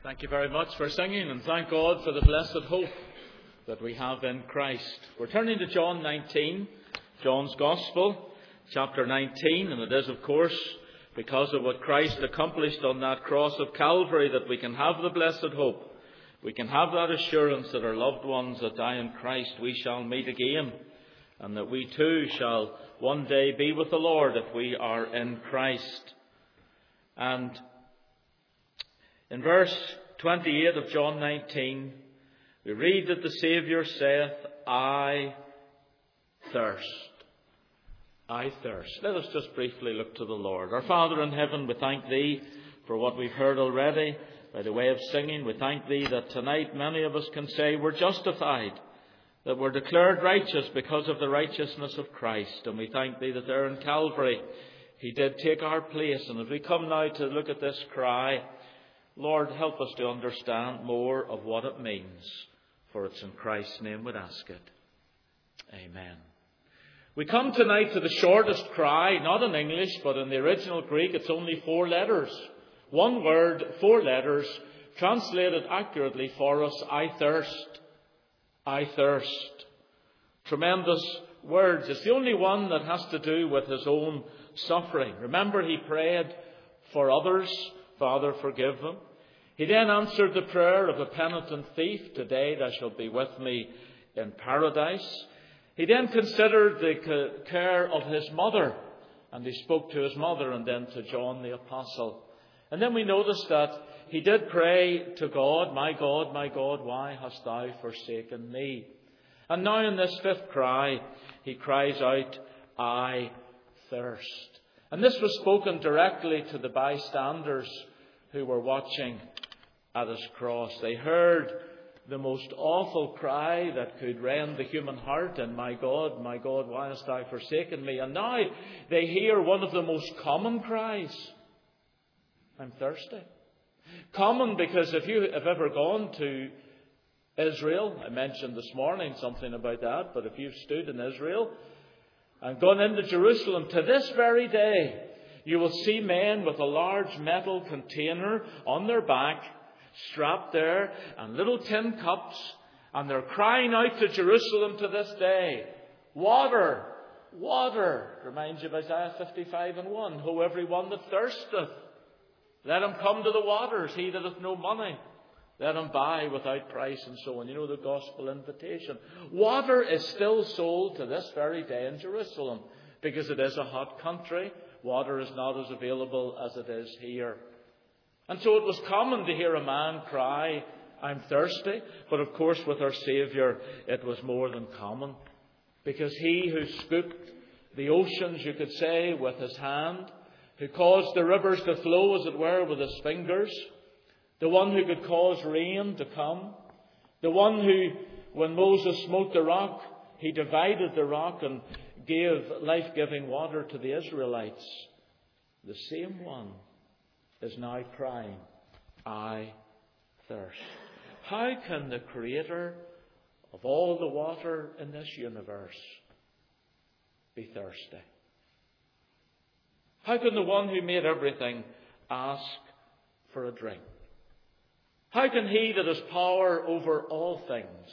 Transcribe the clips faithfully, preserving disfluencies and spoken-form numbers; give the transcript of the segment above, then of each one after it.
Thank you very much for singing, and thank God for the blessed hope that we have in Christ. We're turning to John nineteen, John's Gospel, chapter nineteen, and it is, of course, because of what Christ accomplished on that cross of Calvary that we can have the blessed hope. We can have that assurance that our loved ones that die in Christ, we shall meet again, and that we too shall one day be with the Lord if we are in Christ. And in verse twenty-eight of John nineteen, we read that the Saviour saith, I thirst. I thirst. Let us just briefly look to the Lord. Our Father in heaven, we thank Thee for what we've heard already by the way of singing. We thank Thee that tonight many of us can say we're justified, that we're declared righteous because of the righteousness of Christ. And we thank Thee that there in Calvary He did take our place. And as we come now to look at this cry, Lord, help us to understand more of what it means. For it's in Christ's name we'd ask it. Amen. We come tonight to the shortest cry, not in English, but in the original Greek. It's only four letters. One word, four letters, translated accurately for us, I thirst. I thirst. Tremendous words. It's the only one that has to do with His own suffering. Remember, He prayed for others. Father, forgive them. He then answered the prayer of a penitent thief. Today thou shalt be with me in paradise. He then considered the care of His mother. And He spoke to His mother and then to John the Apostle. And then we notice that He did pray to God, My God, my God, why hast thou forsaken me? And now in this fifth cry, He cries out, I thirst. And this was spoken directly to the bystanders who were watching at His cross. They heard the most awful cry that could rend the human heart, and my God, my God, why hast thou forsaken me? And now they hear one of the most common cries. I'm thirsty. Common because if you have ever gone to Israel, I mentioned this morning something about that, but if you've stood in Israel and gone into Jerusalem, to this very day, you will see men with a large metal container on their back, strapped there, and little tin cups, and they're crying out to Jerusalem to this day, water, water. Reminds you of Isaiah fifty-five and one. Ho, every one that thirsteth, let him come to the waters. He that hath no money, let him buy without price, and so on. You know the gospel invitation. Water is still sold to this very day in Jerusalem because it is a hot country. Water is not as available as it is here. And so it was common to hear a man cry, I'm thirsty. But of course with our Saviour it was more than common. Because He who scooped the oceans, you could say, with His hand, who caused the rivers to flow, as it were, with His fingers, the one who could cause rain to come, the one who, when Moses smote the rock, He divided the rock and gave life-giving water to the Israelites. The same one is now crying, I thirst. How can the Creator of all the water in this universe be thirsty? How can the one who made everything ask for a drink? How can He that has power over all things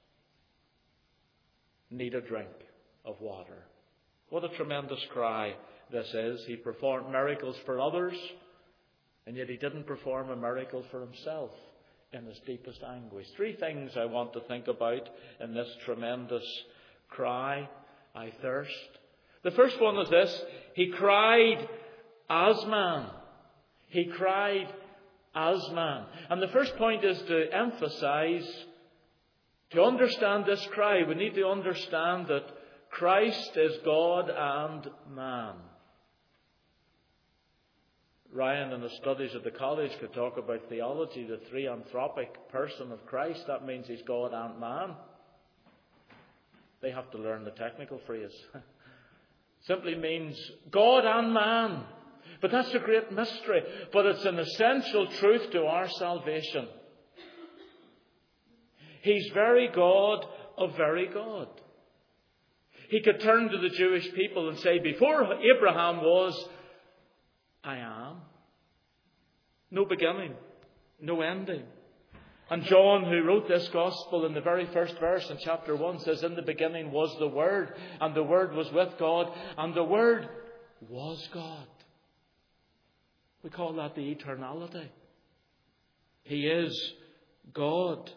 need a drink of water? What a tremendous cry this is. He performed miracles for others, and yet He didn't perform a miracle for Himself in His deepest anguish. Three things I want to think about in this tremendous cry, I thirst. The first one is this: He cried as man. He cried as man. And the first point is to emphasize, to understand this cry, we need to understand that Christ is God and man. Ryan, in the studies at the college, could talk about theology, the three-anthropic person of Christ. That means He's God and man. They have to learn the technical phrase. Simply means God and man. But that's a great mystery. But it's an essential truth to our salvation. He's very God of very God. He could turn to the Jewish people and say, before Abraham was, I am. No beginning. no ending. And John, who wrote this gospel, in the very first verse in chapter one, says, in the beginning was the Word, and the Word was with God, and the Word was God. We call that the eternality. He is God.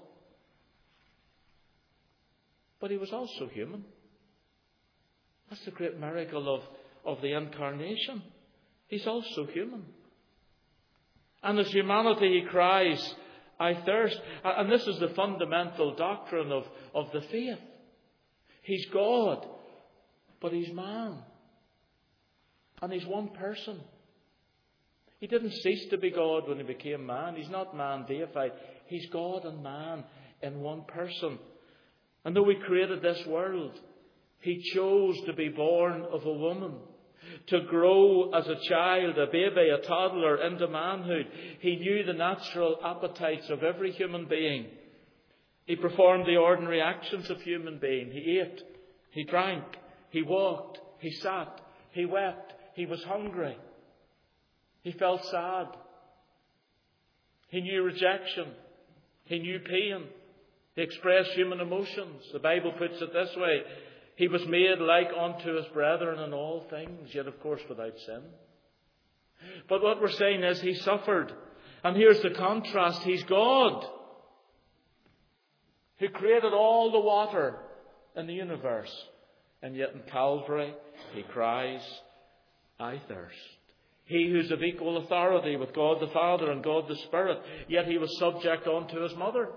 But he was also human. That's the great miracle of, of the incarnation. He's also human. And as humanity, he cries, I thirst. And this is the fundamental doctrine of, of the faith. He's God, but he's man. And he's one person. He didn't cease to be God when he became man. He's not man deified. He's God and man in one person. And though he created this world, he chose to be born of a woman, to grow as a child, a baby, a toddler, into manhood. He knew the natural appetites of every human being. He performed the ordinary actions of human being. He ate, he drank, he walked, he sat, he wept, he was hungry. He felt sad. He knew rejection. He knew pain. He expressed human emotions. The Bible puts it this way: he was made like unto his brethren in all things, yet of course without sin. But what we're saying is he suffered. And here's the contrast. He's God, who created all the water in the universe. And yet in Calvary he cries, I thirst. He who's of equal authority with God the Father and God the Spirit, yet he was subject unto his mother.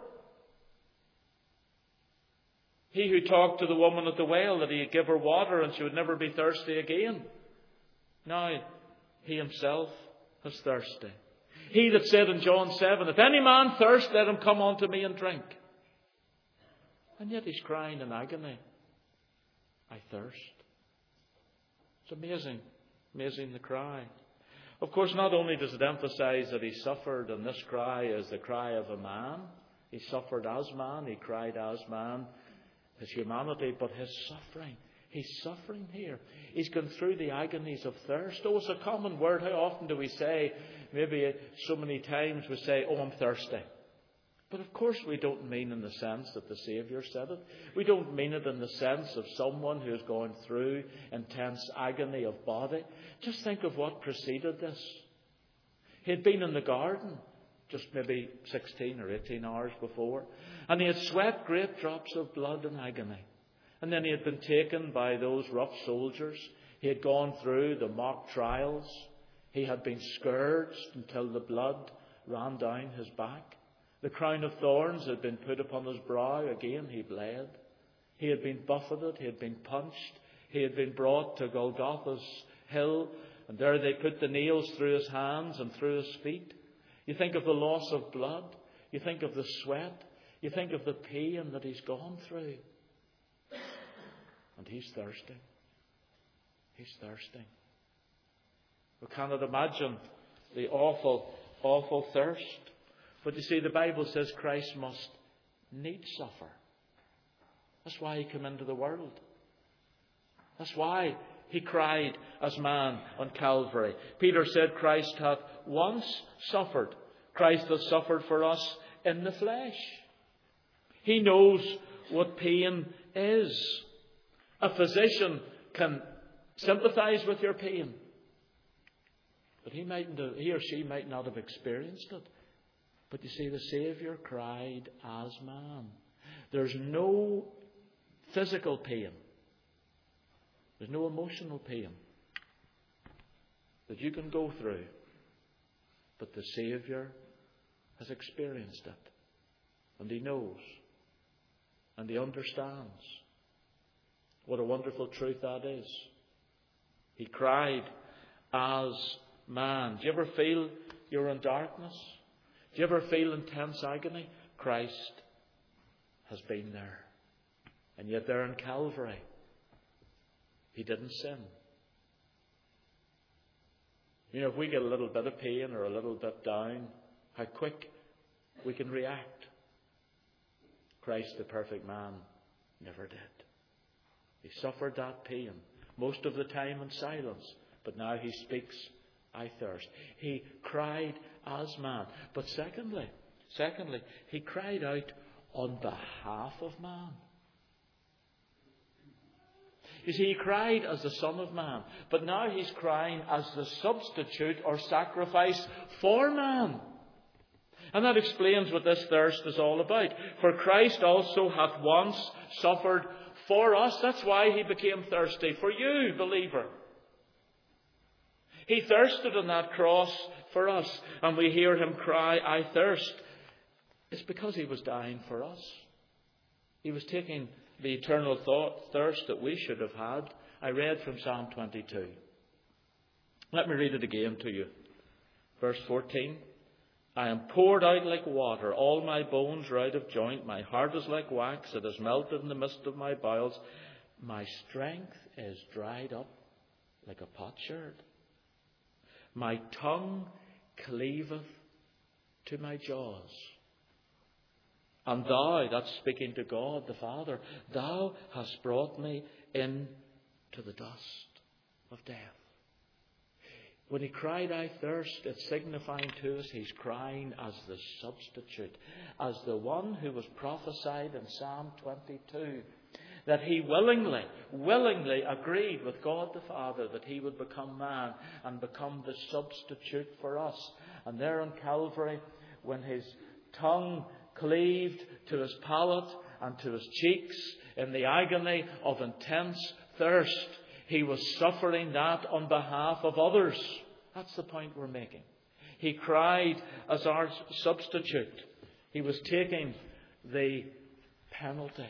He who talked to the woman at the well that he'd give her water and she would never be thirsty again. Now, he himself is thirsty. He that said in John seven, if any man thirst, let him come unto me and drink. And yet he's crying in agony, I thirst. It's amazing, amazing the cry. Of course, not only does it emphasize that he suffered, and this cry is the cry of a man. He suffered as man, he cried as man, his humanity, but his suffering. He's suffering here. He's gone through the agonies of thirst. Oh, it's a common word. How often do we say, maybe so many times we say, oh, I'm thirsty. But of course we don't mean in the sense that the Saviour said it. We don't mean it in the sense of someone who is going through intense agony of body. Just think of what preceded this. He had been in the garden just maybe sixteen or eighteen hours before, and he had sweat great drops of blood in agony. And then he had been taken by those rough soldiers. He had gone through the mock trials. He had been scourged until the blood ran down his back. The crown of thorns had been put upon his brow. Again, he bled. He had been buffeted. He had been punched. He had been brought to Golgotha's hill. And there they put the nails through his hands and through his feet. You think of the loss of blood. You think of the sweat. You think of the pain that he's gone through. And he's thirsty. He's thirsty. We cannot imagine the awful, awful thirst. But you see, the Bible says Christ must needs suffer. That's why he came into the world. That's why he cried as man on Calvary. Peter said Christ hath once suffered. Christ hath suffered for us in the flesh. He knows what pain is. A physician can sympathize with your pain, but he might, he or she might not have experienced it. But you see, the Saviour cried as man. There's no physical pain. There's no emotional pain that you can go through. But the Saviour has experienced it. And he knows. And he understands. What a wonderful truth that is. He cried as man. Do you ever feel you're in darkness? Do you ever feel intense agony? Christ has been there. And yet there in Calvary, he didn't sin. You know, if we get a little bit of pain or a little bit down, how quick we can react. Christ, the perfect man, never did. He suffered that pain, most of the time in silence, but now he speaks, I thirst. He cried as man. But secondly, secondly, he cried out on behalf of man. You see, he cried as the Son of Man, but now he's crying as the substitute or sacrifice for man. And that explains what this thirst is all about. For Christ also hath once suffered for us. That's why he became thirsty. For you, believer. He thirsted on that cross for us. And we hear him cry, I thirst. It's because he was dying for us. He was taking the eternal thought, thirst that we should have had. I read from Psalm twenty-two. Let me read it again to you. Verse fourteen. I am poured out like water. All my bones are out of joint. My heart is like wax. It is melted in the midst of my bowels. My strength is dried up like a potsherd. My tongue cleaveth to my jaws. And thou, that's speaking to God the Father, thou hast brought me into the dust of death. When he cried, I thirst, it's signifying to us he's crying as the substitute, as the one who was prophesied in Psalm twenty-two, that he willingly, willingly agreed with God the Father that he would become man and become the substitute for us. And there on Calvary, when his tongue cleaved to his palate and to his cheeks in the agony of intense thirst, he was suffering that on behalf of others. That's the point we're making. He cried as our substitute. He was taking the penalty.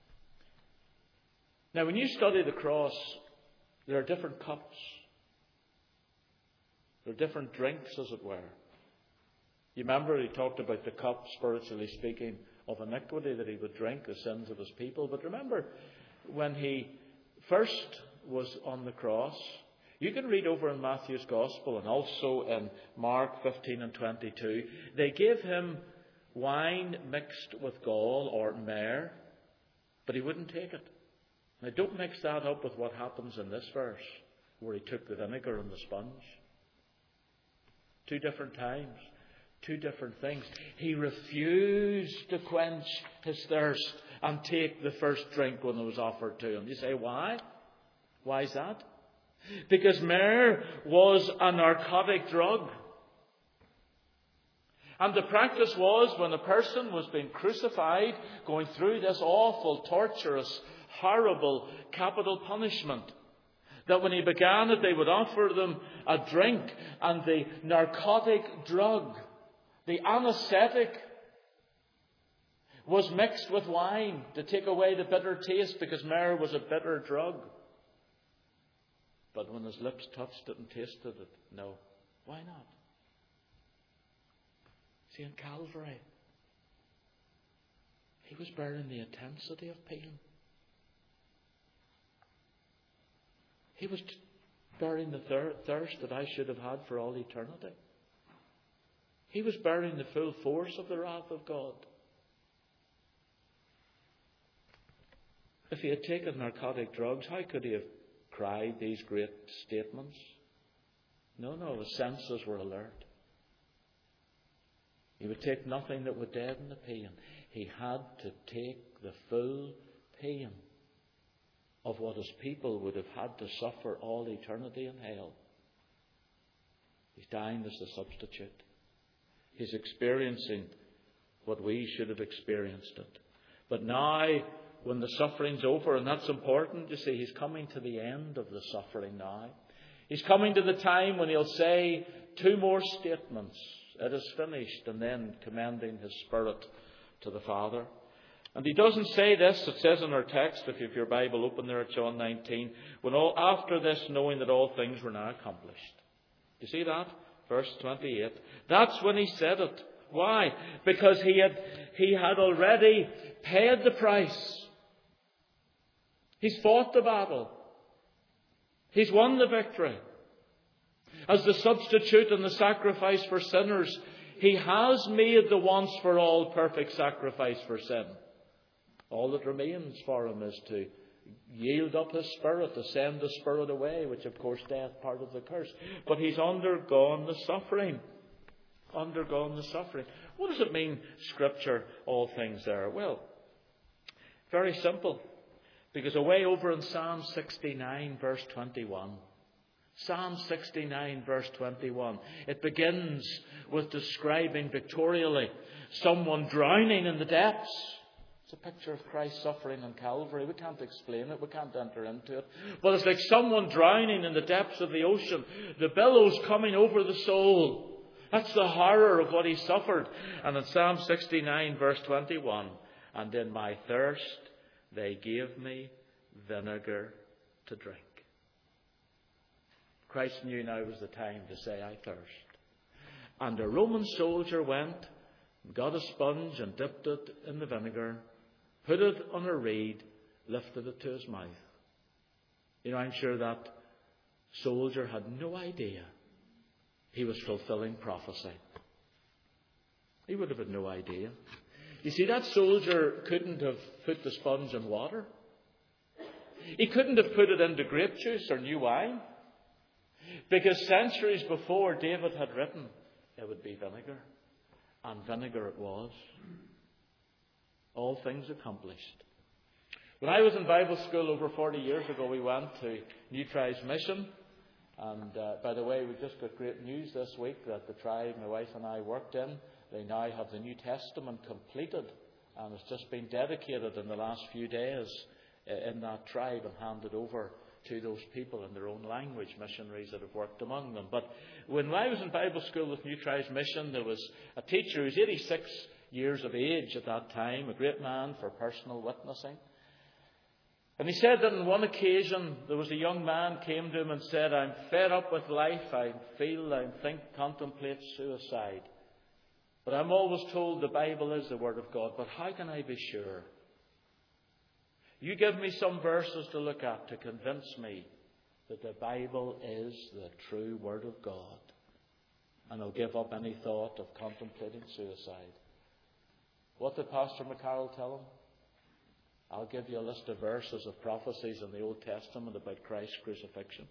Now, when you study the cross, there are different cups. There are different drinks, as it were. You remember he talked about the cup, spiritually speaking, of iniquity that he would drink, the sins of his people. But remember, when he first was on the cross, you can read over in Matthew's Gospel and also in Mark fifteen and twenty-two, they gave him wine mixed with gall or myrrh, but he wouldn't take it. Now don't mix that up with what happens in this verse, where he took the vinegar and the sponge. Two different times. Two different things. He refused to quench his thirst and take the first drink when it was offered to him. You say, why? Why is that? Because myrrh was a narcotic drug. And the practice was, when a person was being crucified, going through this awful, torturous, horrible capital punishment, that when he began it, they would offer them a drink, and the narcotic drug, the anesthetic, was mixed with wine to take away the bitter taste, because myrrh was a bitter drug. But when his lips touched it and tasted it, no. Why not? See, in Calvary, he was bearing the intensity of pain. He was bearing the thir- thirst that I should have had for all eternity. He was bearing the full force of the wrath of God. If he had taken narcotic drugs, how could he have cried these great statements? No, no, his senses were alert. He would take nothing that would deaden the pain. He had to take the full pain of what his people would have had to suffer all eternity in hell. He's dying as the substitute. He's experiencing what we should have experienced it. But now, when the suffering's over, and that's important, you see, he's coming to the end of the suffering now. He's coming to the time when he'll say two more statements. It is finished, and then commending his spirit to the Father. And he doesn't say this, it says in our text, if you have your Bible open there at John nineteen, when all after this, knowing that all things were now accomplished. You see that? Verse twenty-eight. That's when he said it. Why? Because he had, he had already paid the price. He's fought the battle. He's won the victory. As the substitute and the sacrifice for sinners, he has made the once for all perfect sacrifice for sin. All that remains for him is to yield up his spirit, to send the spirit away, which of course death, part of the curse. But he's undergone the suffering. undergone the suffering. What does it mean, Scripture, all things there? Well, very simple. Because away over in Psalm sixty-nine, verse twenty-one, Psalm sixty-nine, verse twenty-one, it begins with describing pictorially someone drowning in the depths. It's a picture of Christ suffering on Calvary. We can't explain it. We can't enter into it. But it's like someone drowning in the depths of the ocean. The billows coming over the soul. That's the horror of what he suffered. And in Psalm sixty-nine, verse twenty-one, and in my thirst they gave me vinegar to drink. Christ knew now was the time to say, I thirst. And a Roman soldier went, got a sponge and dipped it in the vinegar, put it on a reed, lifted it to his mouth. You know, I'm sure that soldier had no idea he was fulfilling prophecy. He would have had no idea. You see, that soldier couldn't have put the sponge in water. He couldn't have put it into grape juice or new wine. Because centuries before, David had written, it would be vinegar. And vinegar it was. All things accomplished. When I was in Bible school over forty years ago, we went to New Tribes Mission. And uh, by the way, we just got great news this week that the tribe my wife and I worked in, they now have the New Testament completed. And it's just been dedicated in the last few days in that tribe and handed over to those people in their own language, missionaries that have worked among them. But when I was in Bible school with New Tribes Mission, there was a teacher who was eighty-six years of age at that time, a great man for personal witnessing. And he said that on one occasion there was a young man came to him and said, I'm fed up with life, I feel, I think, contemplate suicide. But I'm always told the Bible is the Word of God, but how can I be sure? You give me some verses to look at to convince me that the Bible is the true Word of God. And I'll give up any thought of contemplating suicide. What did Pastor McCarroll tell him? I'll give you a list of verses of prophecies in the Old Testament about Christ's crucifixion.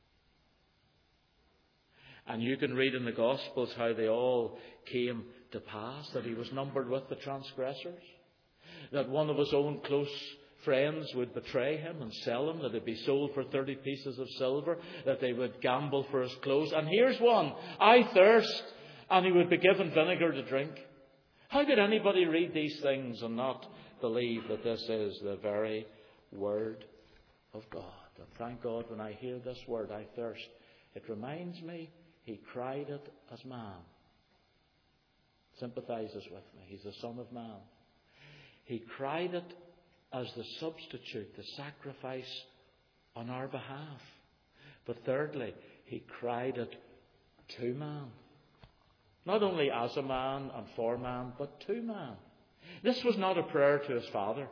And you can read in the Gospels how they all came to pass, that he was numbered with the transgressors, that one of his own close friends would betray him and sell him, that he'd be sold for thirty pieces of silver, that they would gamble for his clothes. And here's one, I thirst, and he would be given vinegar to drink. How could anybody read these things and not believe that this is the very Word of God? And thank God when I hear this word, I thirst, it reminds me he cried it as man. Sympathizes with me. He's the Son of Man. He cried it as the substitute, the sacrifice on our behalf. But thirdly, he cried it to man. Not only as a man and for man, but to man. This was not a prayer to his Father.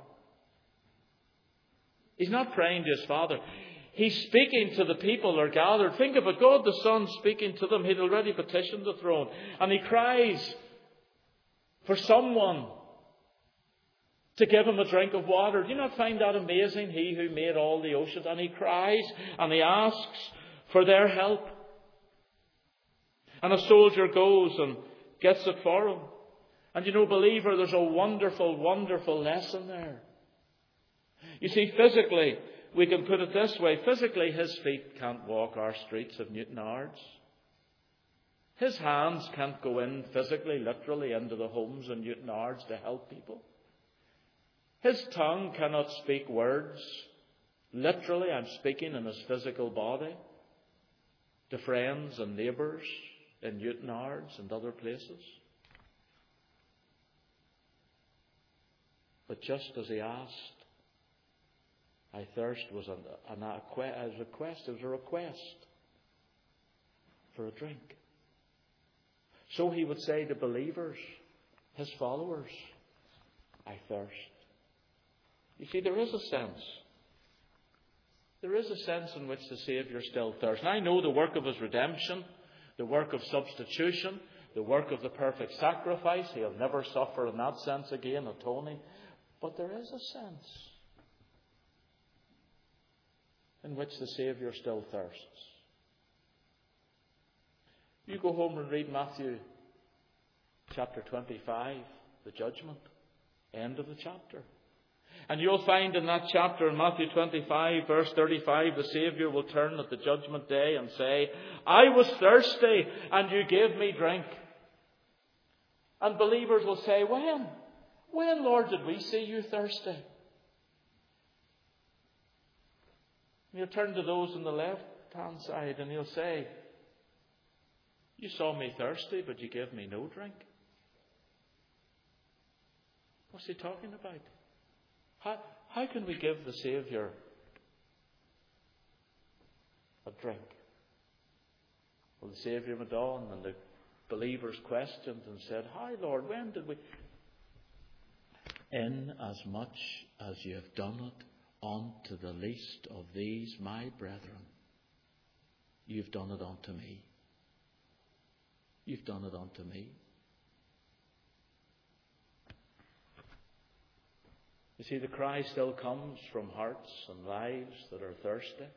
He's not praying to his Father. He's speaking to the people that are gathered. Think of it, God the Son speaking to them. He'd already petitioned the throne. And he cries for someone to give him a drink of water. Do you not find that amazing? He who made all the oceans. And he cries and he asks for their help. And a soldier goes and gets it for him. And you know, believer, there's a wonderful, wonderful lesson there. You see, physically, we can put it this way. Physically, his feet can't walk our streets of Newtonards. His hands can't go in physically, literally, into the homes in Newtonards to help people. His tongue cannot speak words. Literally, I'm speaking in his physical body to friends and neighbours in Newtonards and other places. But just as he asked, I thirst was an, an, a request. It was a request for a drink. So he would say to believers, his followers, I thirst. You see, there is a sense. There is a sense in which the Saviour still thirsts. And I know the work of his redemption, the work of substitution, the work of the perfect sacrifice. He'll never suffer in that sense again, atoning. But there is a sense in which the Saviour still thirsts. You go home and read Matthew chapter twenty-five, the judgment. End of the chapter. And you'll find in that chapter, in Matthew twenty-five, verse thirty-five, the Saviour will turn at the judgment day and say, I was thirsty, and you gave me drink. And believers will say, when? When, Lord, did we see you thirsty? And he'll turn to those on the left-hand side and he'll say, you saw me thirsty, but you gave me no drink. What's he talking about? How, how can we give the Saviour a drink? Well, the Saviour went on, and the believers questioned and said, how, Lord, when did we? In as much as you have done it unto the least of these my brethren, you've done it unto me. You've done it unto me. You see, the cry still comes from hearts and lives that are thirsty. Do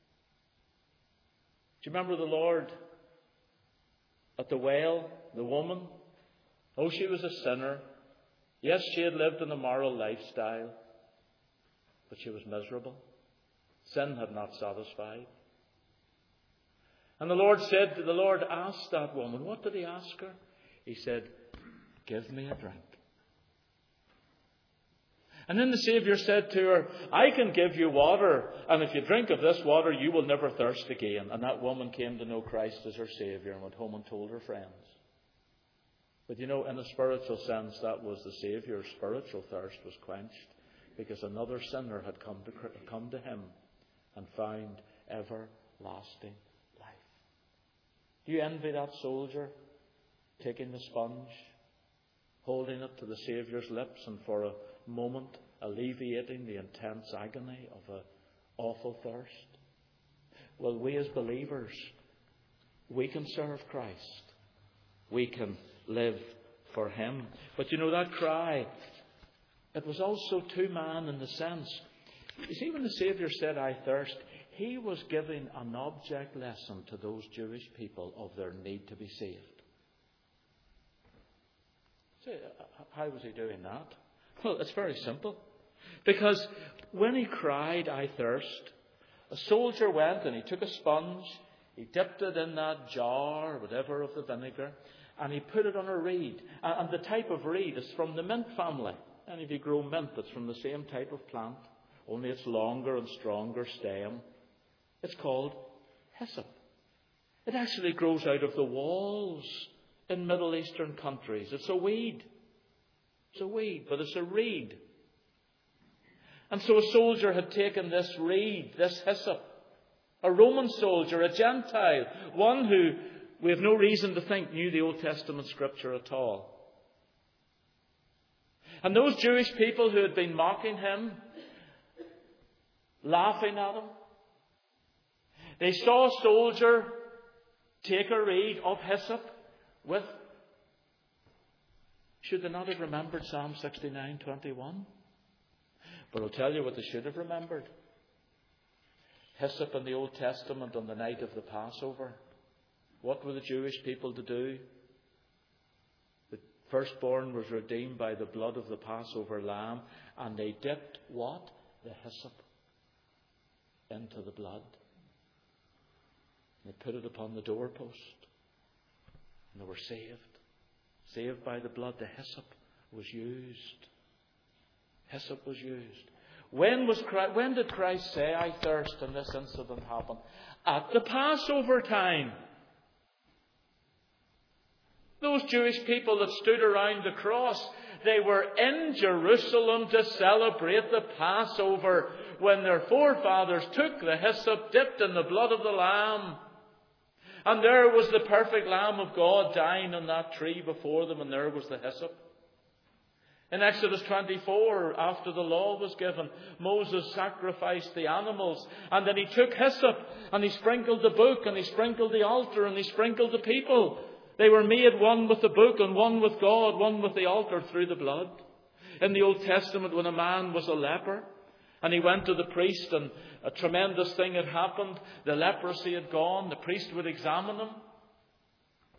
you remember the Lord at the well, the woman? Oh, she was a sinner. Yes, she had lived an immoral lifestyle, but she was miserable. Sin had not satisfied. And the Lord said, the Lord asked that woman, what did he ask her? He said, give me a drink. And then the Saviour said to her, I can give you water, and if you drink of this water, you will never thirst again. And that woman came to know Christ as her Saviour and went home and told her friends. But you know, in a spiritual sense, that was the Saviour's spiritual thirst was quenched, because another sinner had come to, come to him and found everlasting life. Do you envy that soldier taking the sponge, holding it to the Saviour's lips, and for a moment alleviating the intense agony of an awful thirst? Well, we as believers, we can serve Christ. We can live for Him. But you know, that cry, it was also to man in the sense, you see, when the Saviour said, I thirst, He was giving an object lesson to those Jewish people of their need to be saved. See, how was He doing that? Well, it's very simple. Because when He cried, I thirst, a soldier went and he took a sponge, he dipped it in that jar, whatever, of the vinegar, and he put it on a reed. And the type of reed is from the mint family. And if you grow mint, it's from the same type of plant, only it's longer and stronger stem. It's called hyssop. It actually grows out of the walls in Middle Eastern countries. It's a weed. It's a weed, but it's a reed. And so a soldier had taken this reed, this hyssop, a Roman soldier, a Gentile, one who we have no reason to think knew the Old Testament scripture at all. And those Jewish people who had been mocking him, laughing at him, they saw a soldier take a reed of hyssop with, should they not have remembered Psalm sixty-nine twenty-one? But I'll tell you what they should have remembered. Hyssop in the Old Testament on the night of the Passover. What were the Jewish people to do? The firstborn was redeemed by the blood of the Passover lamb, and they dipped what? The hyssop into the blood. They put it upon the doorpost, and they were saved. Saved by the blood. The hyssop was used. Hyssop was used. When was Christ, when did Christ say, I thirst, and this incident happened? At the Passover time. Those Jewish people that stood around the cross, they were in Jerusalem to celebrate the Passover when their forefathers took the hyssop dipped in the blood of the Lamb. And there was the perfect Lamb of God dying on that tree before them, and there was the hyssop. In Exodus twenty-four, after the law was given, Moses sacrificed the animals, and then he took hyssop and he sprinkled the book and he sprinkled the altar and he sprinkled the people. They were made one with the book and one with God, one with the altar through the blood. In the Old Testament, when a man was a leper and he went to the priest and a tremendous thing had happened, the leprosy had gone, the priest would examine him.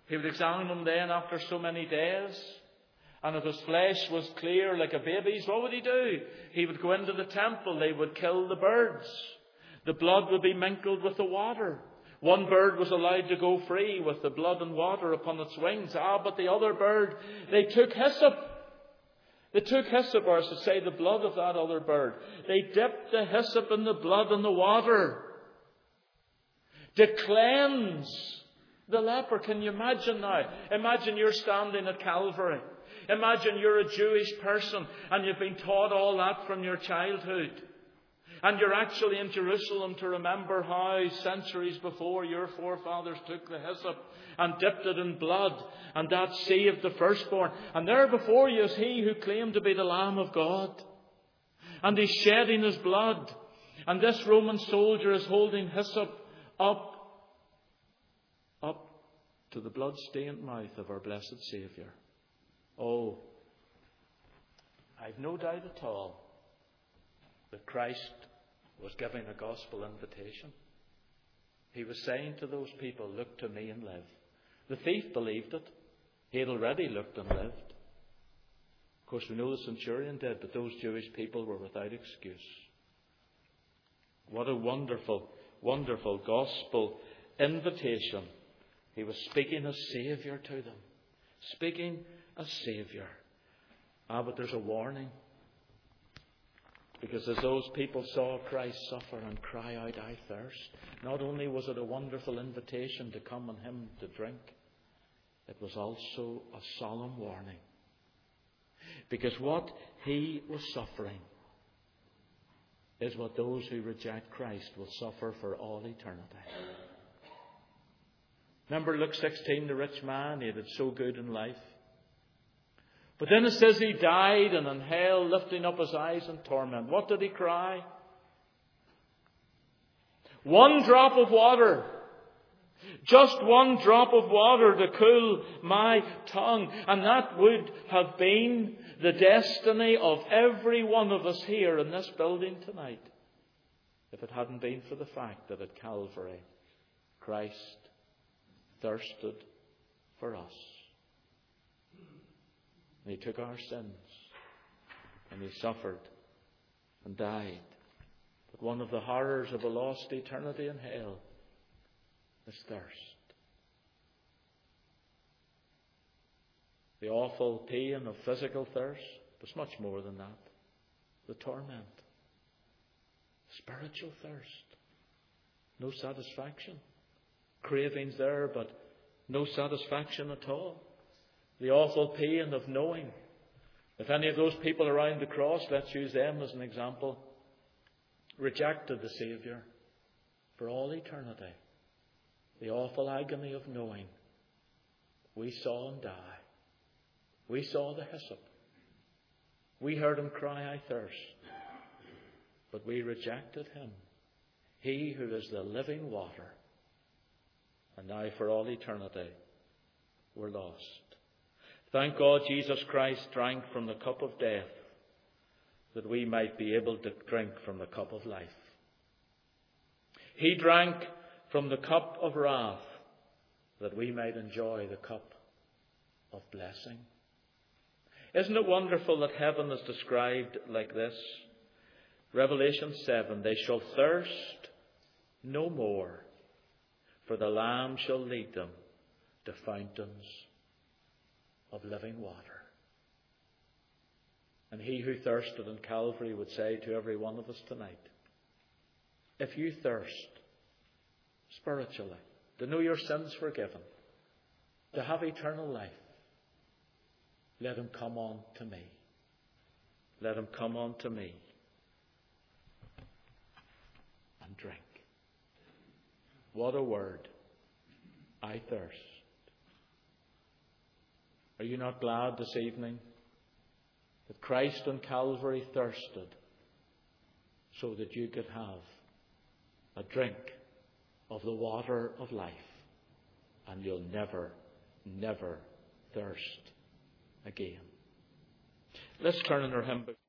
He would examine them then after so many days. And if his flesh was clear like a baby's, what would he do? He would go into the temple. They would kill the birds. The blood would be mingled with the water. One bird was allowed to go free with the blood and water upon its wings. Ah, but the other bird, they took hyssop. They took hyssop, or as to say, the blood of that other bird. They dipped the hyssop in the blood and the water to cleanse the leper. Can you imagine now? Imagine you're standing at Calvary. Imagine you're a Jewish person and you've been taught all that from your childhood. And you're actually in Jerusalem to remember how centuries before your forefathers took the hyssop and dipped it in blood, and that saved the firstborn. And there before you is he who claimed to be the Lamb of God. And he's shedding his blood. And this Roman soldier is holding hyssop up, up to the blood-stained mouth of our blessed Saviour. Oh, I've no doubt at all that Christ was giving a gospel invitation. He was saying to those people, look to me and live. The thief believed it. He had already looked and lived. Of course, we know the centurion did, but those Jewish people were without excuse. What a wonderful, wonderful gospel invitation. He was speaking as Saviour to them. Speaking as Saviour. Ah, but there's a warning. Because as those people saw Christ suffer and cry out, I thirst, not only was it a wonderful invitation to come and him to drink, it was also a solemn warning. Because what he was suffering is what those who reject Christ will suffer for all eternity. Remember Luke sixteen, the rich man, he had it so good in life. But then it says he died, and in hell, lifting up his eyes in torment. What did he cry? One drop of water. Just one drop of water to cool my tongue. And that would have been the destiny of every one of us here in this building tonight, if it hadn't been for the fact that at Calvary, Christ thirsted for us. And he took our sins, and he suffered and died. But one of the horrors of a lost eternity in hell is thirst. The awful pain of physical thirst was much more than that. The torment. Spiritual thirst. No satisfaction. Cravings there, but no satisfaction at all. The awful pain of knowing. If any of those people around the cross, let's use them as an example, rejected the Saviour for all eternity. The awful agony of knowing. We saw him die. We saw the hyssop. We heard him cry, I thirst. But we rejected him. He who is the living water. And now for all eternity, we're lost. Thank God Jesus Christ drank from the cup of death, that we might be able to drink from the cup of life. He drank from the cup of wrath, that we might enjoy the cup of blessing. Isn't it wonderful that heaven is described like this? Revelation seven, they shall thirst no more, for the Lamb shall lead them to fountains of living water. And he who thirsted in Calvary would say to every one of us tonight, if you thirst spiritually, to know your sins forgiven, to have eternal life, let him come on to me. Let him come on to me and drink. What a word. I thirst. Are you not glad this evening that Christ on Calvary thirsted so that you could have a drink of the water of life, and you'll never, never thirst again? Let's turn in our hymn book.